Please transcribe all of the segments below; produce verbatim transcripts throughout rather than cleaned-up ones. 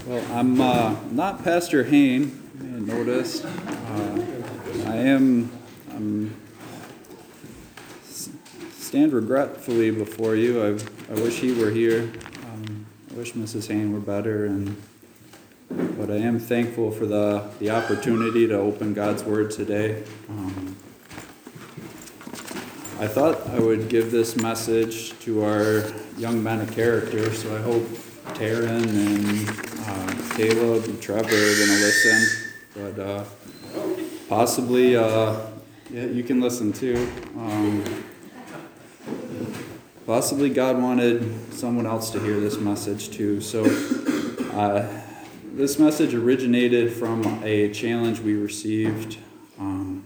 Well, I'm uh, not Pastor Hain, you may have noticed. Uh, I am I'm stand regretfully before you. I, I wish he were here. Um, I wish Missus Hain were better, and but I am thankful for the, the opportunity to open God's Word today. Um, I thought I would give this message to our young men of character, so I hope Taryn and uh, Caleb and Trevor are going to listen. But uh, possibly, uh, yeah, you can listen too. Um, possibly God wanted someone else to hear this message too. So uh, this message originated from a challenge we received. Um,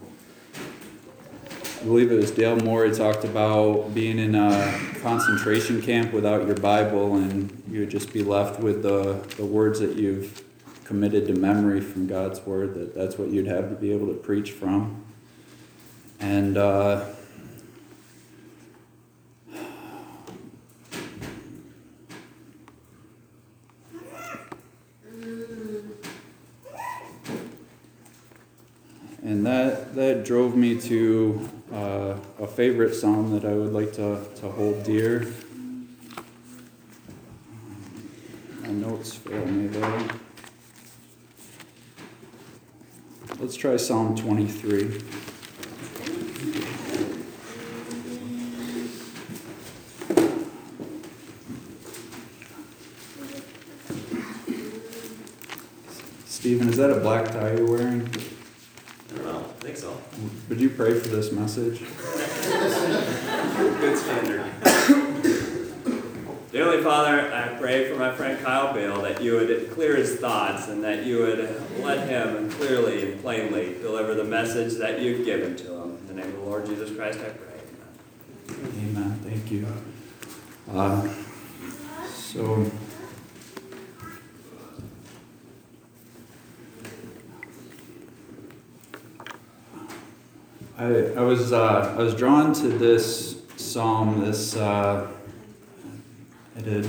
I believe it was Dale Moore. He talked about being in a concentration camp without your Bible, and you would just be left with the, the words that you've committed to memory from God's Word, that that's what you'd have to be able to preach from. And uh, and that that drove me to uh, a favorite psalm that I would like to, to hold dear. My notes fail me though. Let's try Psalm twenty-three. Stephen, is that a black tie you're wearing? I don't know. I think so. Would you pray for this message? Good standard. Dearly Father, I pray for my friend Kyle Bale that you would clear his thoughts and that you would let him clearly and plainly deliver the message that you've given to him. In the name of the Lord Jesus Christ, I pray. Amen. Amen. Thank you. Uh, so... I, I was uh, I was drawn to this psalm. This uh, it had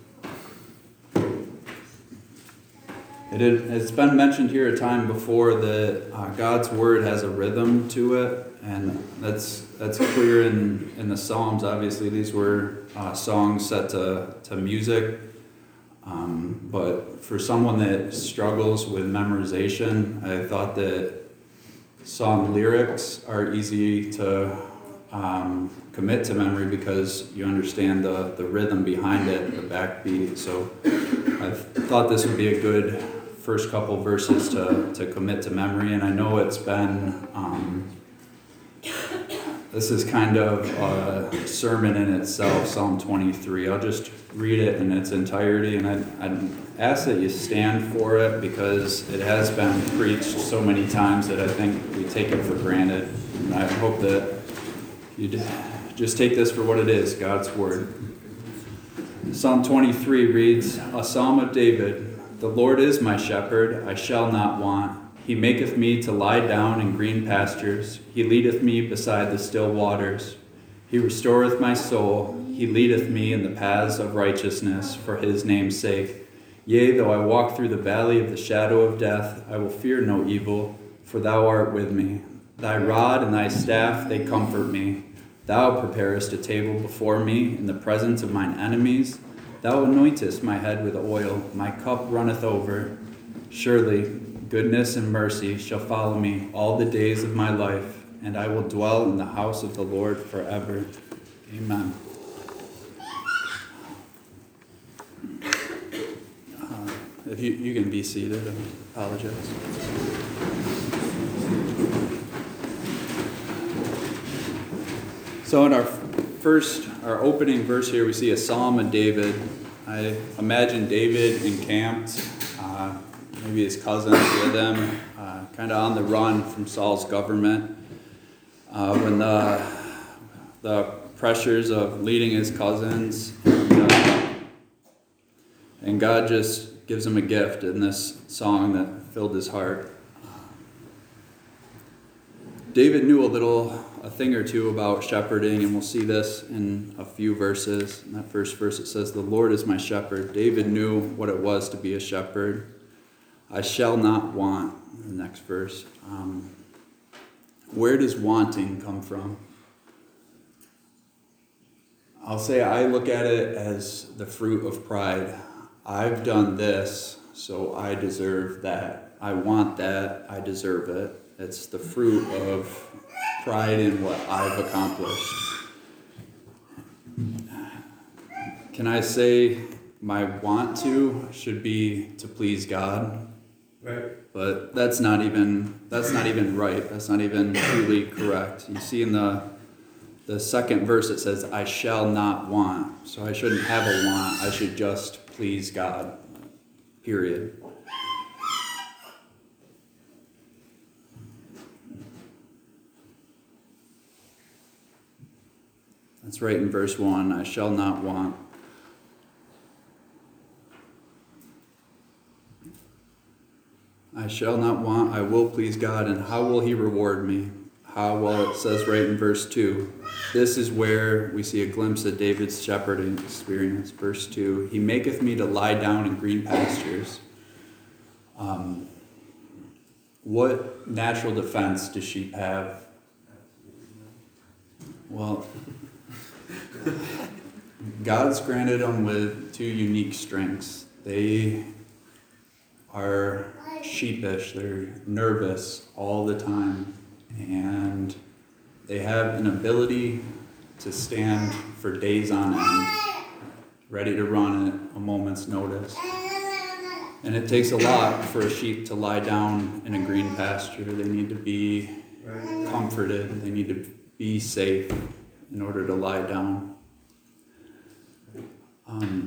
it had it's been mentioned here a time before that uh, God's Word has a rhythm to it, and that's that's clear in, in the Psalms. Obviously, these were uh, songs set to to music, um, but for someone that struggles with memorization, I thought that song lyrics are easy to um, commit to memory because you understand the, the rhythm behind it, the backbeat. So I thought this would be a good first couple verses to, to commit to memory. And I know it's been, um, this is kind of a sermon in itself, Psalm twenty-three. I'll just read it in its entirety, and I, I ask that you stand for it because it has been preached so many times that I think we take it for granted. And I hope that you just take this for what it is, God's Word. Psalm twenty-three reads, a psalm of David. The Lord is my shepherd, I shall not want. He maketh me to lie down in green pastures. He leadeth me beside the still waters. He restoreth my soul. He leadeth me in the paths of righteousness for his name's sake. Yea, though I walk through the valley of the shadow of death, I will fear no evil, for thou art with me. Thy rod and thy staff, they comfort me. Thou preparest a table before me in the presence of mine enemies. Thou anointest my head with oil, my cup runneth over. Surely goodness and mercy shall follow me all the days of my life, and I will dwell in the house of the Lord forever. Amen. Uh, if you, you can be seated, I apologize. So in our first, our opening verse here, we see a Psalm of David. I imagine David encamped, uh, maybe his cousins with him, uh, kind of on the run from Saul's government. Uh, when the, the pressures of leading his cousins, and, uh, and God just gives him a gift in this song that filled his heart. David knew a little a thing or two about shepherding, and we'll see this in a few verses. In that first verse it says, "The Lord is my shepherd." David knew what it was to be a shepherd. "I shall not want," the next verse. Um, where does wanting come from? I'll say I look at it as the fruit of pride. I've done this, so I deserve that. I want that, I deserve it. It's the fruit of pride in what I've accomplished. Can I say my want to should be to please God? Right. But that's not even that's not even right. That's not even truly correct. You see in the the second verse it says, "I shall not want." So I shouldn't have a want. I should just please God. Period. That's right in verse one. "I shall not want." I shall not want, I will please God, and how will he reward me? How? Well, it says right in verse two. This is where we see a glimpse of David's shepherding experience. Verse two, "He maketh me to lie down in green pastures." Um, what natural defense do sheep have? Well, God's granted them with two unique strengths. They are sheepish, they're nervous all the time, and they have an ability to stand for days on end, ready to run at a moment's notice. And it takes a lot for a sheep to lie down in a green pasture. They need to be comforted, they need to be safe in order to lie down. Um,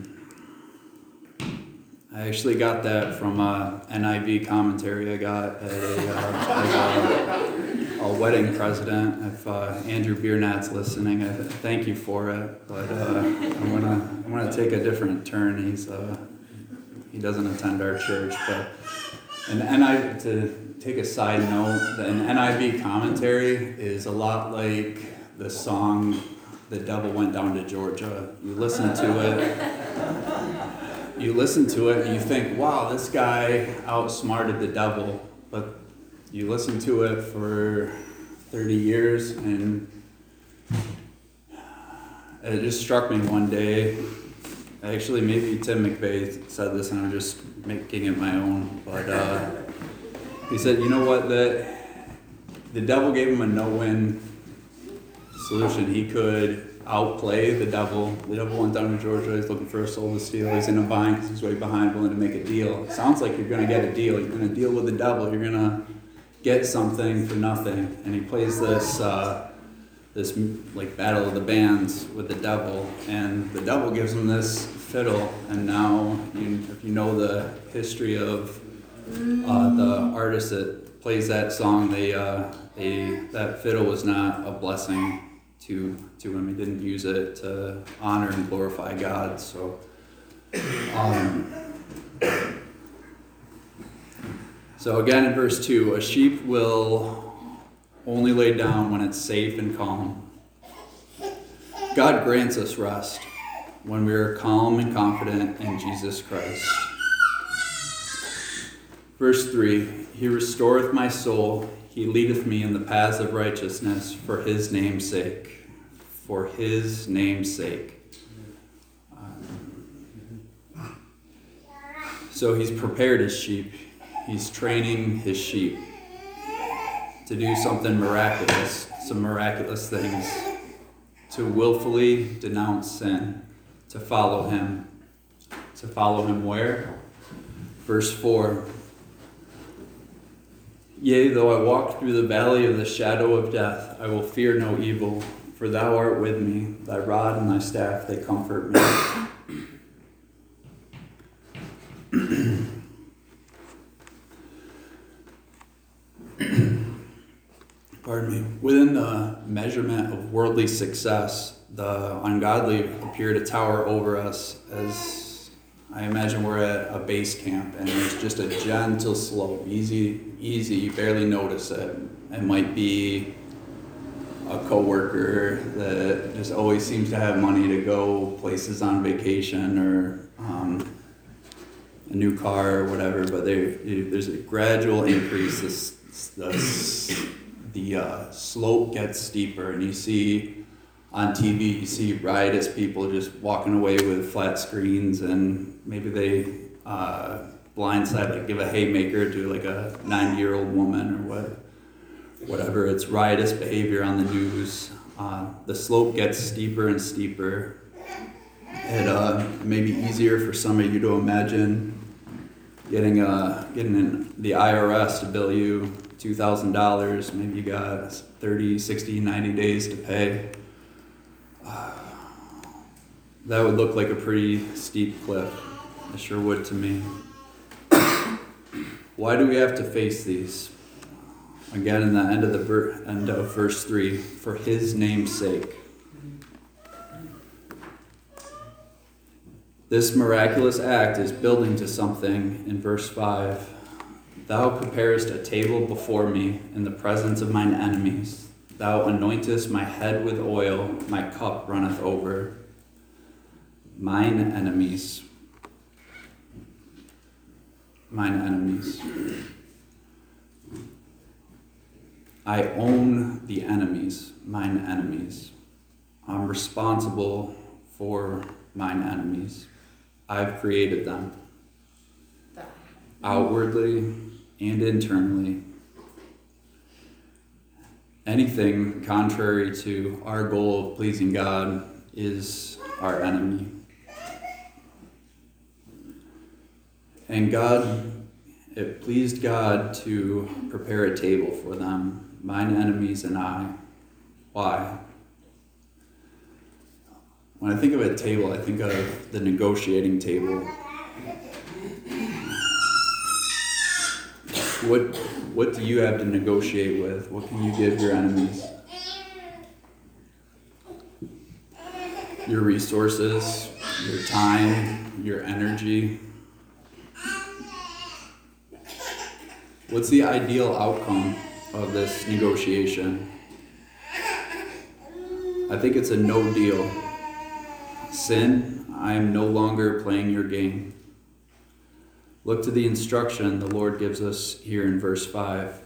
I actually got that from a N I V commentary I got at a, uh, a, a wedding present. If uh, Andrew Biernat's listening, I thank you for it. But uh, I'm gonna I'm gonna take a different turn. He's uh, he doesn't attend our church, but an N I V to take a side note, an N I V commentary is a lot like the song "The Devil Went Down to Georgia." You listen to it. You listen to it and you think, wow, this guy outsmarted the devil. But you listen to it for thirty years and it just struck me one day. Actually, maybe Tim McVeigh said this and I'm just making it my own. But uh, he said, you know what, the, the devil gave him a no-win solution. He could outplay the devil. The devil went down to Georgia. He's looking for a soul to steal. He's in a bind because he's way behind, willing to make a deal. It sounds like you're going to get a deal. You're going to deal with the devil. You're going to get something for nothing. And he plays this uh, this like battle of the bands with the devil. And the devil gives him this fiddle. And now, you, if you know the history of uh, the artist that plays that song, they uh, they that fiddle was not a blessing to to him. He didn't use it to honor and glorify God. So um, so again in verse two, a sheep will only lay down when it's safe and calm. God grants us rest when we are calm and confident in Jesus Christ. Verse three, he restoreth my soul. He leadeth me in the paths of righteousness for his name's sake. For his name's sake. Um, so he's prepared his sheep. He's training his sheep to do something miraculous, some miraculous things, to willfully denounce sin, to follow him. To follow him where? Verse four. Yea, though I walk through the valley of the shadow of death, I will fear no evil, for thou art with me. Thy rod and thy staff, they comfort me. Pardon me. Within the measurement of worldly success, the ungodly appear to tower over us as I imagine we're at a base camp and it's just a gentle slope, easy, easy, you barely notice it. It might be a coworker that just always seems to have money to go places on vacation or um, a new car or whatever, but there there's a gradual increase. This, the the uh, slope gets steeper, and you see on T V, you see riotous people just walking away with flat screens, and maybe they uh, blindside, like give a haymaker to like a ninety-year-old woman or what, whatever. It's riotous behavior on the news. Uh, the slope gets steeper and steeper. It uh, may be easier for some of you to imagine getting uh, getting in the I R S to bill you two thousand dollars. Maybe you got thirty, sixty, ninety days to pay. Uh, that would look like a pretty steep cliff. It sure would to me. Why do we have to face these? Again, in the end of the ver- end of verse three, for His name's sake. This miraculous act is building to something in verse five. Thou preparest a table before me in the presence of mine enemies. Thou anointest my head with oil, my cup runneth over. Mine enemies. Mine enemies. I own the enemies, mine enemies. I'm responsible for mine enemies. I've created them. Outwardly and internally. Anything contrary to our goal of pleasing God is our enemy. And God, it pleased God to prepare a table for them, mine enemies and I. Why? When I think of a table, I think of the negotiating table. What what do you have to negotiate with? What can you give your enemies? Your resources, your time, your energy. What's the ideal outcome of this negotiation? I think it's a no deal. Sin, I am no longer playing your game. Look to the instruction the Lord gives us here in verse five.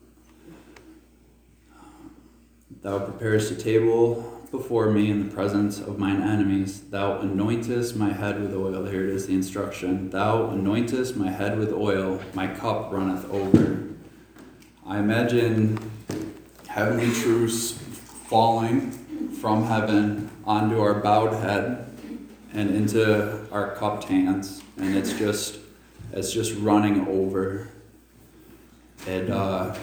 Thou preparest a table before me in the presence of mine enemies. Thou anointest my head with oil. Here it is, the instruction. Thou anointest my head with oil. My cup runneth over. I imagine heavenly truths falling from heaven onto our bowed head and into our cupped hands. And it's just... It's just running over. And uh,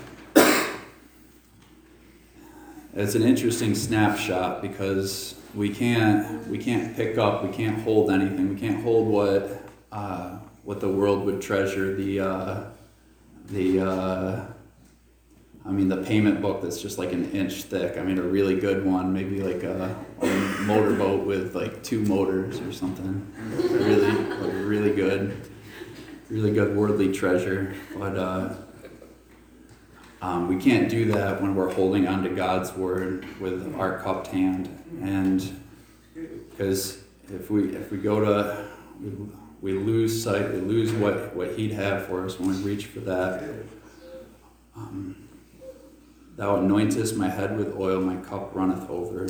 it's an interesting snapshot because we can't we can't pick up, we can't hold anything, we can't hold what uh, what the world would treasure. The uh, the uh, I mean the payment book that's just like an inch thick. I mean a really good one, maybe like a, a motorboat with like two motors or something. Really, like really good. Really good worldly treasure, but uh, um, we can't do that when we're holding on to God's word with our cupped hand. And because if we if we go to we, we lose sight, we lose what, what He'd have for us when we reach for that. Um, Thou anointest my head with oil, my cup runneth over.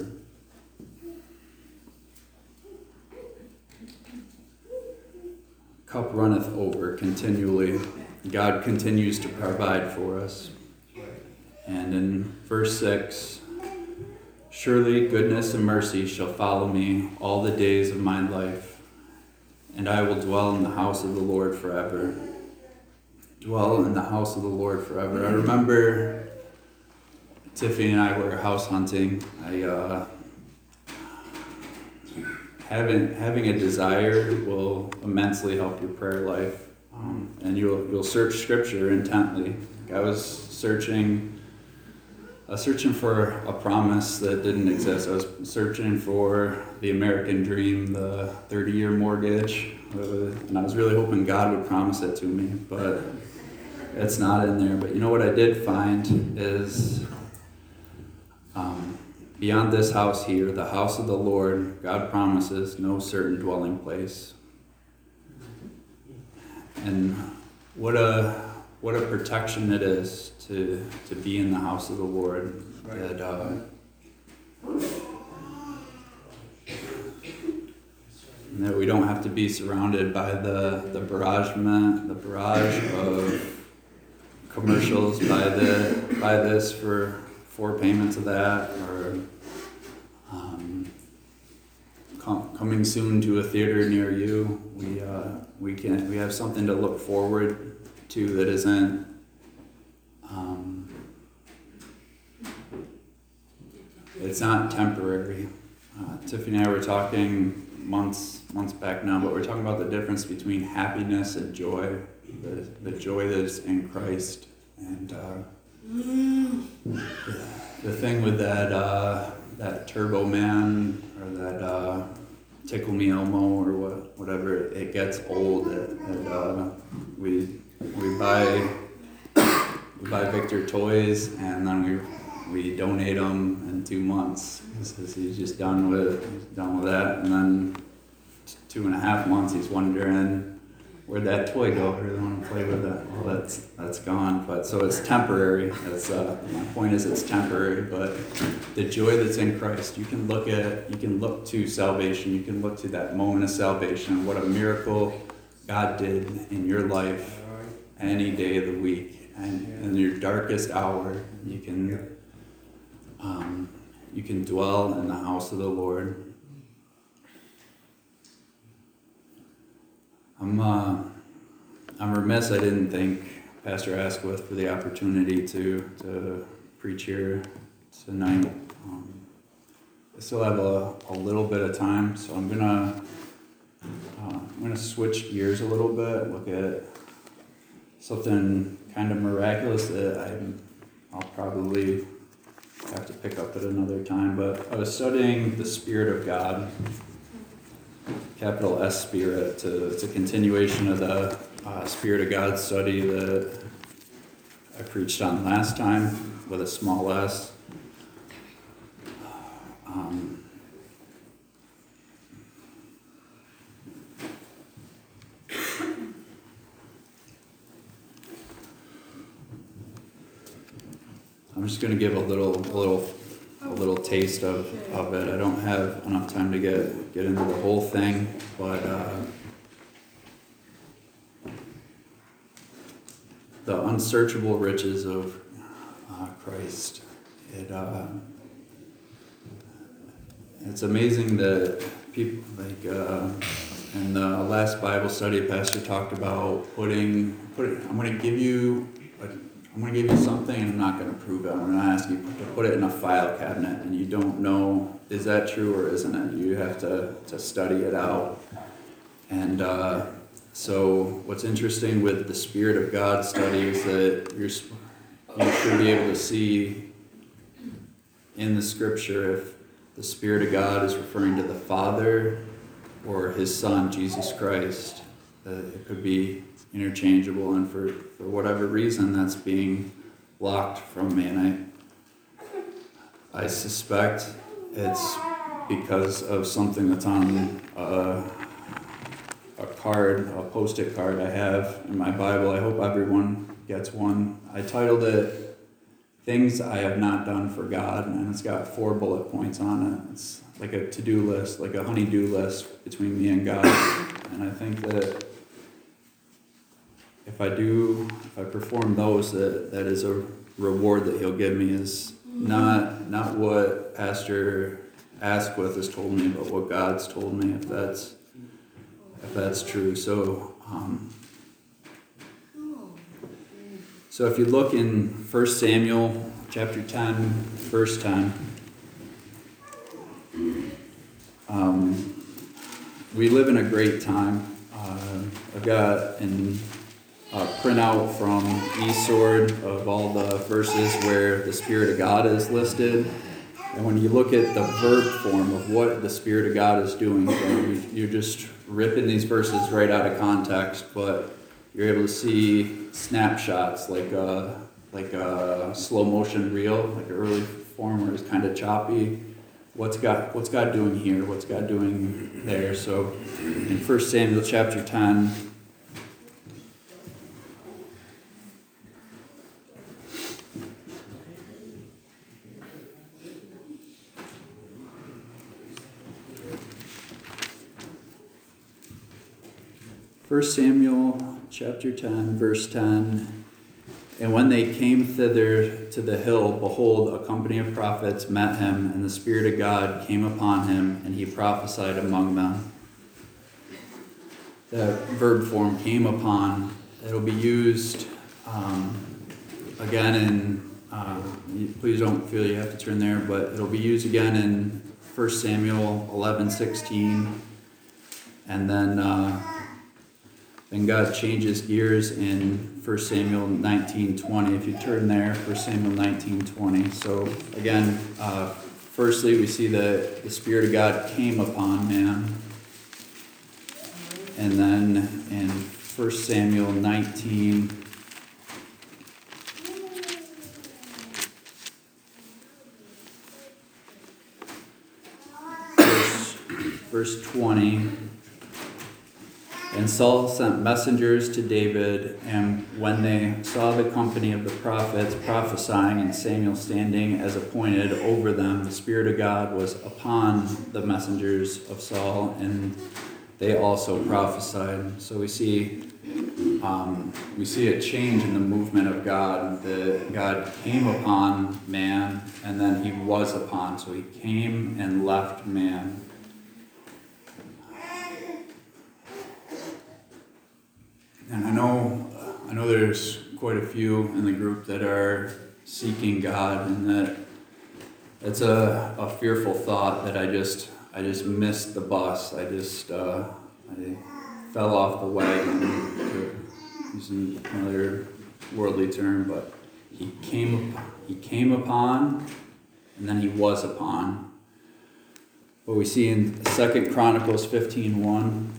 Cup runneth over continually. God continues to provide for us. And in verse six, surely goodness and mercy shall follow me all the days of my life, and I will dwell in the house of the Lord forever. Dwell in the house of the Lord forever. I remember Tiffany and I were house hunting. I uh, Having having a desire will immensely help your prayer life, um, and you'll you'll search Scripture intently. I was searching, I was searching for a promise that didn't exist. I was searching for the American dream, the thirty-year mortgage, and I was really hoping God would promise it to me, but it's not in there. But you know what I did find is. Um, Beyond this house here, the house of the Lord, God promises no certain dwelling place. And what a what a protection it is to to be in the house of the Lord. That uh, that we don't have to be surrounded by the the barragement, the barrage of commercials. Buy the buy this for four payments of that, or um, com- coming soon to a theater near you. We uh, we can we have something to look forward to that isn't. Um, it's not temporary. Uh, Tiffany and I were talking months months back now, but we're talking about the difference between happiness and joy. The, the joy that is in Christ, and uh, the thing with that uh, that Turbo Man or that uh, Tickle Me Elmo or what whatever, it gets old. It, it, uh, we we buy we buy Victor toys, and then we we donate them in two months. He's, he's just done with he's done with that, and then t- two and a half months he's wondering, where'd that toy go? I really want to play with it. Well, that's that's gone. But so it's temporary. That's uh, my point is it's temporary. But the joy that's in Christ, you can look at, you can look to salvation. You can look to that moment of salvation. What a miracle God did in your life, any day of the week, and in your darkest hour, you can um, you can dwell in the house of the Lord. I'm uh, I'm remiss I didn't thank Pastor Asquith for the opportunity to to preach here tonight. Um, I still have a, a little bit of time, so I'm gonna uh, I'm gonna switch gears a little bit. Look at something kind of miraculous that I I'll probably have to pick up at another time. But I was studying the Spirit of God. Capital S Spirit. To, it's a continuation of the uh, Spirit of God study that I preached on last time with a small s. Um, I'm just going to give a little, a little. a little taste of, of it. I don't have enough time to get get into the whole thing, but uh, the unsearchable riches of uh, Christ. It uh, it's amazing that people like uh, in the last Bible study, Pastor talked about putting putting. I'm going to give you. A, I'm going to give you something and I'm not going to prove it. I'm going to ask you to put it in a file cabinet, and you don't know, is that true or isn't it? You have to, to study it out. And uh, so what's interesting with the Spirit of God study is that you're, you should be able to see in the Scripture if the Spirit of God is referring to the Father or His Son, Jesus Christ. Uh, it could be interchangeable, and for, for whatever reason that's being blocked from me, and I I suspect it's because of something that's on a, a card, a post-it card I have in my Bible. I hope everyone gets one. I titled it Things I Have Not Done for God, and it's got four bullet points on it. It's like a to-do list, like a honey-do list between me and God, and I think that if I do, if I perform those, that that is a reward that He'll give me. Is not not what Pastor Asquith has told me, but what God's told me. If that's if that's true, so um, so if you look in First Samuel chapter ten, verse ten, um, we live in a great time. Uh, I've got in. Uh, printout from eSword of all the verses where the Spirit of God is listed. And when you look at the verb form of what the Spirit of God is doing, then you're just ripping these verses right out of context, but you're able to see snapshots like a, like a slow motion reel, like an early form where it's kind of choppy. what's God, what's God doing here? What's God doing there? So in First Samuel chapter ten, First Samuel chapter ten, verse ten, and when they came thither to the hill, behold, a company of prophets met him, and the Spirit of God came upon him, and he prophesied among them. That verb form, came upon, it'll be used um, again in, uh, please don't feel you have to turn there, but it'll be used again in First Samuel eleven sixteen, and then uh, Then God changes gears in First Samuel nineteen twenty. If you turn there, First Samuel nineteen twenty. So again, uh, firstly, we see that the Spirit of God came upon man. And then in First Samuel nineteen, verse, verse twenty, and Saul sent messengers to David, and when they saw the company of the prophets prophesying and Samuel standing as appointed over them, the Spirit of God was upon the messengers of Saul, and they also prophesied. So we see um, we see a change in the movement of God. The, God came upon man, and then he was upon. So he came and left man. And I know, I know there's quite a few in the group that are seeking God, and that it's a, a fearful thought that I just I just missed the bus. I just uh, I fell off the wagon, to use another worldly term, but he came he came upon, and then he was upon. What we see in Second Chronicles fifteen one.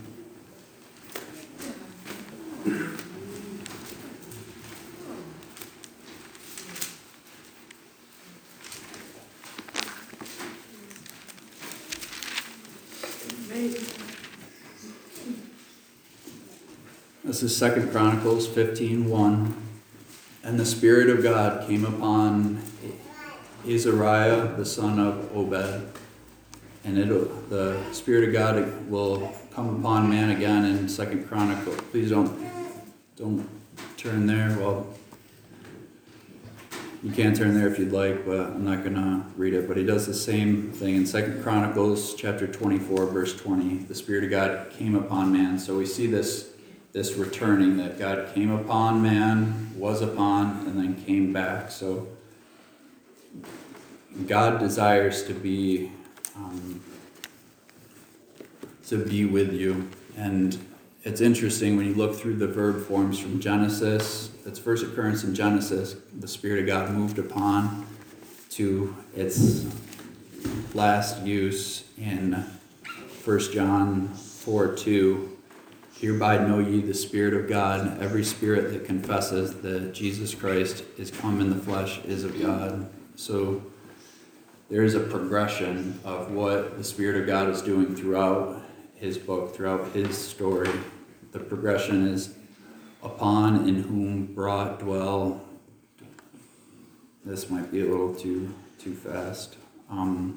This is Second Chronicles fifteen one. And the Spirit of God came upon Azariah, the son of Obed. And it'll, the Spirit of God will come upon man again in Second Chronicles. Please don't, don't turn there. Well, you can turn there if you'd like, but I'm not going to read it. But he does the same thing in Second Chronicles chapter twenty-four, verse twenty. The Spirit of God came upon man. So we see this this returning, that God came upon man, was upon, and then came back. So God desires to be um, to be with you. And it's interesting when you look through the verb forms from Genesis, its first occurrence in Genesis, the Spirit of God moved upon, to its last use in First John four two. Hereby know ye the Spirit of God. Every spirit that confesses that Jesus Christ is come in the flesh is of God. So there is a progression of what the Spirit of God is doing throughout his book, throughout his story. The progression is upon, in whom, brought, dwell. This might be a little too too fast. Um,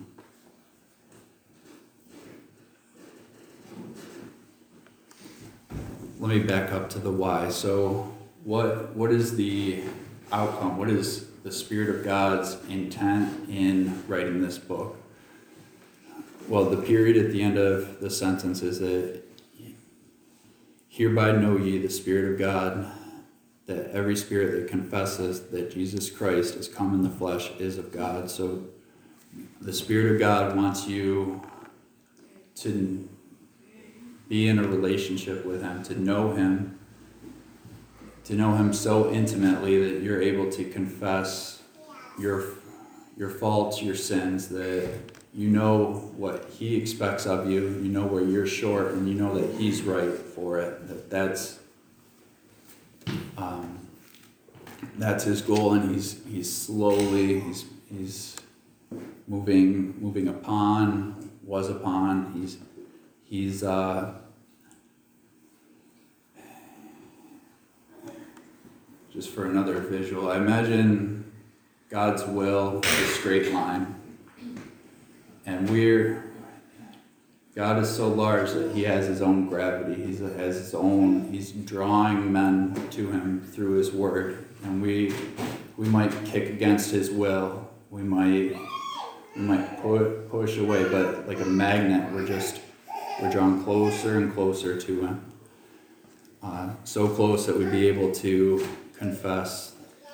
Let me back up to the why. So what what is the outcome? What is the Spirit of God's intent in writing this book? Well, the period at the end of the sentence is that hereby know ye the Spirit of God, that every spirit that confesses that Jesus Christ has come in the flesh is of God. So the Spirit of God wants you to be in a relationship with him, to know him, to know him so intimately that you're able to confess your your faults, your sins, that you know what he expects of you, you know where you're short, and you know that he's right for it. That that's um, that's his goal, and he's he's slowly he's he's moving moving upon, was upon. He's he's uh, just for another visual. I imagine God's will is a straight line, and we're God is so large that he has his own gravity. He has his own. He's drawing men to him through his word, and we we might kick against his will. We might we might pu- push away, but like a magnet, we're just we're drawn closer and closer to him. Uh, so close that we'd be able to confess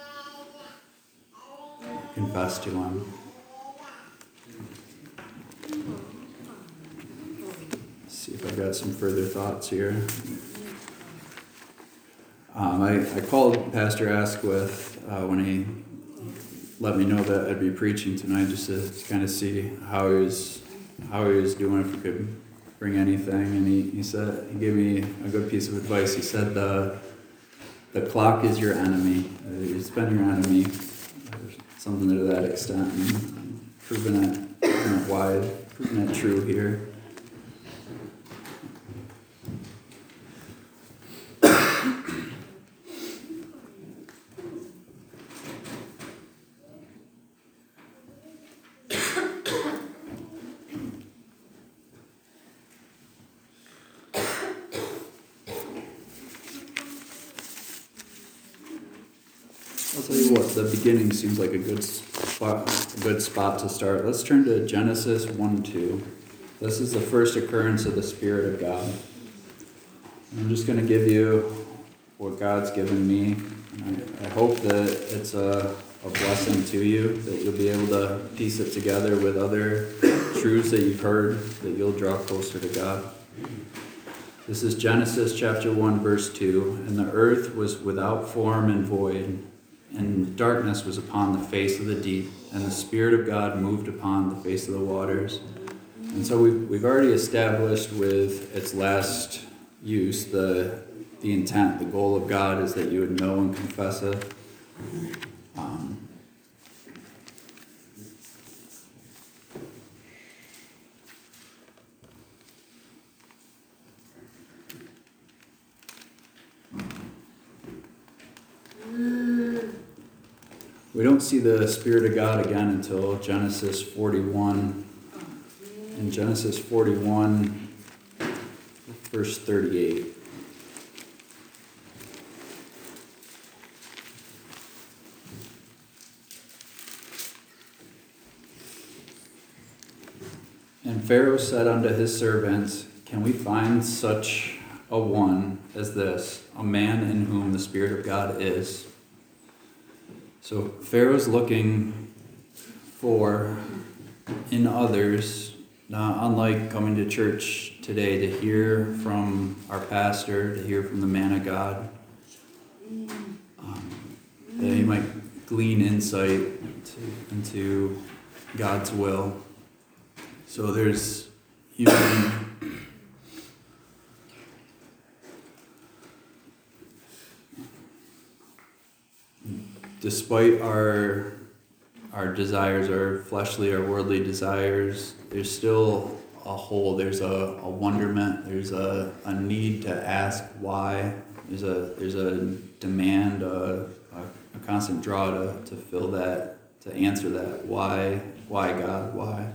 confess to him. See if I've got some further thoughts here. Um, I, I called Pastor Asquith uh, when he let me know that I'd be preaching tonight, just to kind of see how he was how he was doing, if he could bring anything. And he, he said he gave me a good piece of advice. He said the the clock is your enemy. It's been your enemy, or something to that extent. And proving it, proving it wide, proving it true here. I'll tell you what, the beginning seems like a good spot, a good spot to start. Let's turn to Genesis one two. This is the first occurrence of the Spirit of God. I'm just going to give you what God's given me. And I, I hope that it's a, a blessing to you, that you'll be able to piece it together with other truths that you've heard, that you'll draw closer to God. This is Genesis chapter one, verse two. And the earth was without form and void, and darkness was upon the face of the deep, and the Spirit of God moved upon the face of the waters. And so we've, we've already established with its last use the the intent, the goal of God is that you would know and confess it. Um, we don't see the Spirit of God again until Genesis forty-one. In Genesis forty-one, verse thirty-eight. And Pharaoh said unto his servants, Can we find such a one as this, a man in whom the Spirit of God is? So Pharaoh's looking for in others, not unlike coming to church today, to hear from our pastor, to hear from the man of God, um, that he might glean insight to, into God's will. So there's even despite our our desires, our fleshly, our worldly desires, there's still a hole, there's a, a wonderment, there's a, a need to ask why, there's a there's a demand, a, a, a constant draw to, to fill that, to answer that, why, why God, why?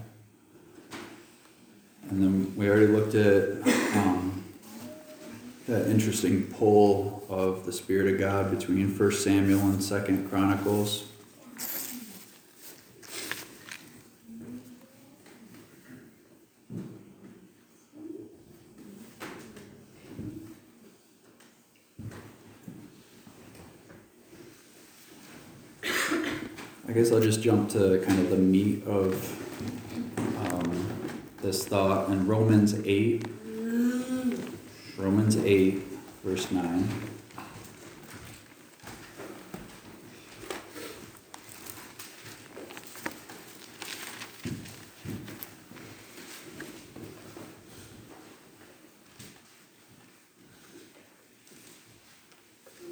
And then we already looked at um, that interesting pull of the Spirit of God between First Samuel and Second Chronicles. I guess I'll just jump to kind of the meat of um, this thought in Romans eight. Romans eight, verse nine.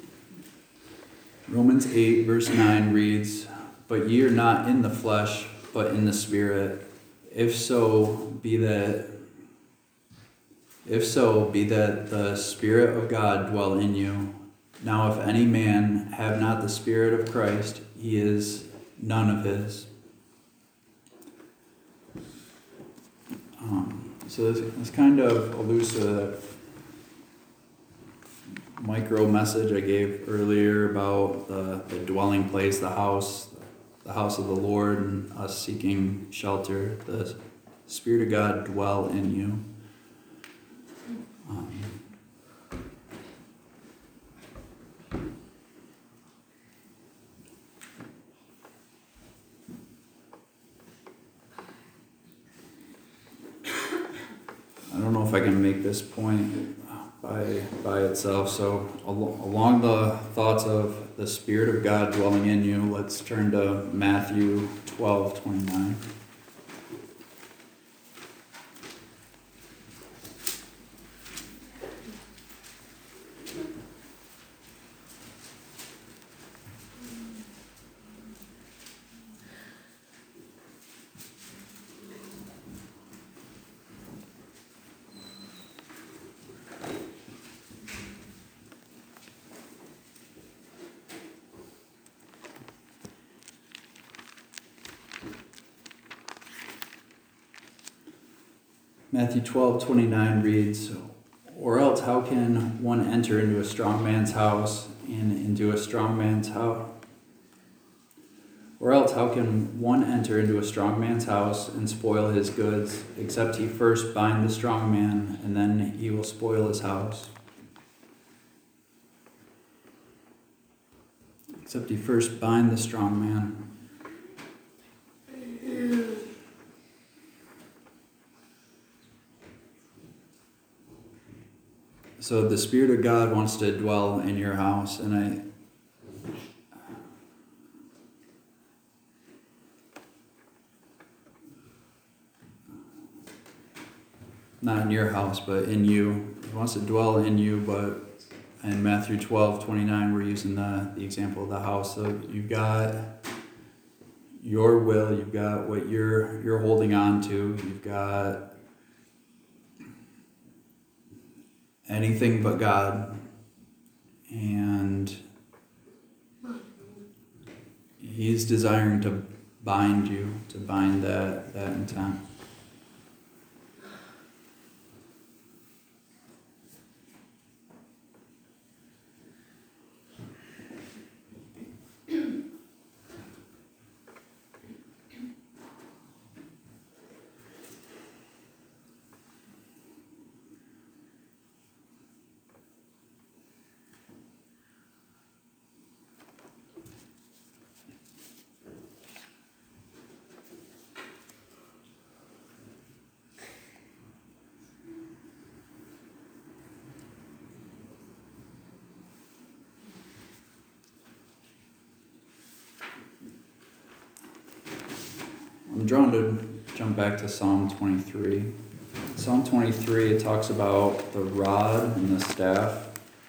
Romans eight, verse nine reads, But ye are not in the flesh, but in the Spirit. If so, be that if so, be that the Spirit of God dwell in you. Now if any man have not the Spirit of Christ, he is none of his. Um, so this, this kind of alludes to that micro message I gave earlier about the, the dwelling place, the house, the house of the Lord, and us seeking shelter. The Spirit of God dwell in you. Um, I don't know if I can make this point by by itself. So al- along the thoughts of the Spirit of God dwelling in you, let's turn to Matthew twelve twenty-nine. Matthew twelve twenty-nine reads, "Or else how can one enter into a strong man's house and into a strong man's house? Or else how can one enter into a strong man's house and spoil his goods, except he first bind the strong man, and then he will spoil his house? Except he first bind the strong man." So the Spirit of God wants to dwell in your house, and I not in your house, but in you. He wants to dwell in you, but in Matthew twelve twenty-nine, we're using the, the example of the house. So you've got your will, you've got what you're you're holding on to, you've got anything but God, and He's desiring to bind you, to bind that, that intent. I'm drawn to jump back to Psalm twenty-three. Psalm twenty-three, it talks about the rod and the staff.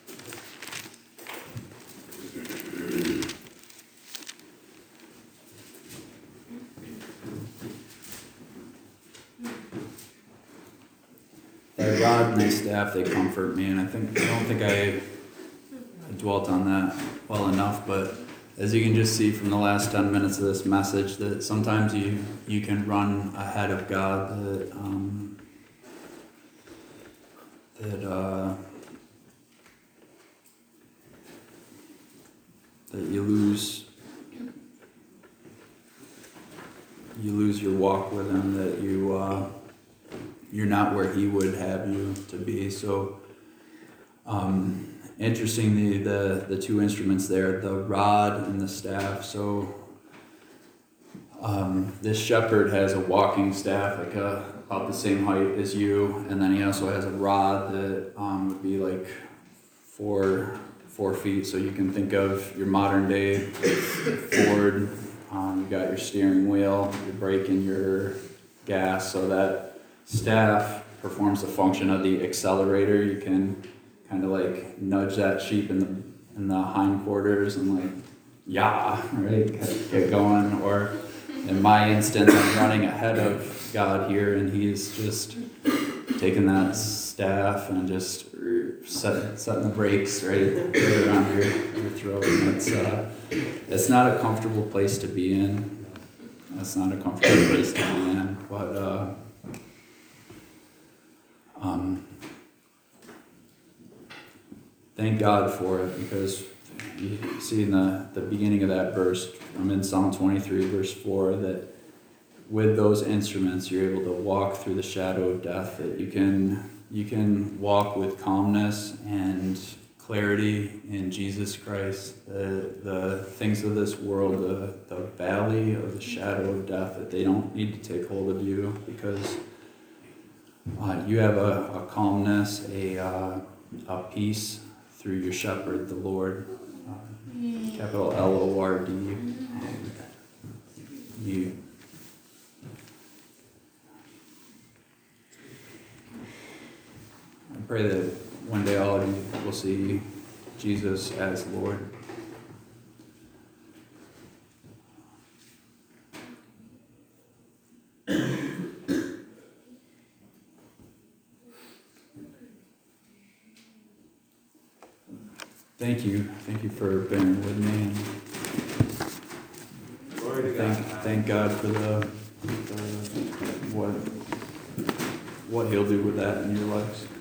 Thy rod and thy staff, they comfort me, and I think I don't think I, I dwelt on that well enough, but as you can just see from the last ten minutes of this message, that sometimes you, you can run ahead of God, that, um, that, uh, that you lose, you lose your walk with Him, that you, uh, you're not where He would have you to be. So, um, interestingly, the, the two instruments there, the rod and the staff. So um, this shepherd has a walking staff, like a, about the same height as you, and then he also has a rod that um, would be like four four feet. So you can think of your modern day Ford. Um, you got your steering wheel, your brake, and your gas. So that staff performs the function of the accelerator. You can kind of like nudge that sheep in the in the hindquarters and like, yeah, right, get, get going. Or in my instance, I'm running ahead of God here, and He's just taking that staff and just set, setting the brakes right, right around your, your throat. And it's, uh, it's not a comfortable place to be in. It's not a comfortable place to be in, but uh, um, thank God for it, because you see in the, the beginning of that verse, I'm in Psalm twenty-three, verse four, that with those instruments, you're able to walk through the shadow of death, that you can you can walk with calmness and clarity in Jesus Christ. The, the things of this world, the, the valley of the shadow of death, that they don't need to take hold of you, because uh, you have a, a calmness, a, uh, a peace through your shepherd, the Lord, uh, capital L O R D. Um, you I pray that one day all of you will see Jesus as Lord. Thank you. Thank you for bearing with me. And Glory to God. thank, thank God for the, the what what He'll do with that in your lives.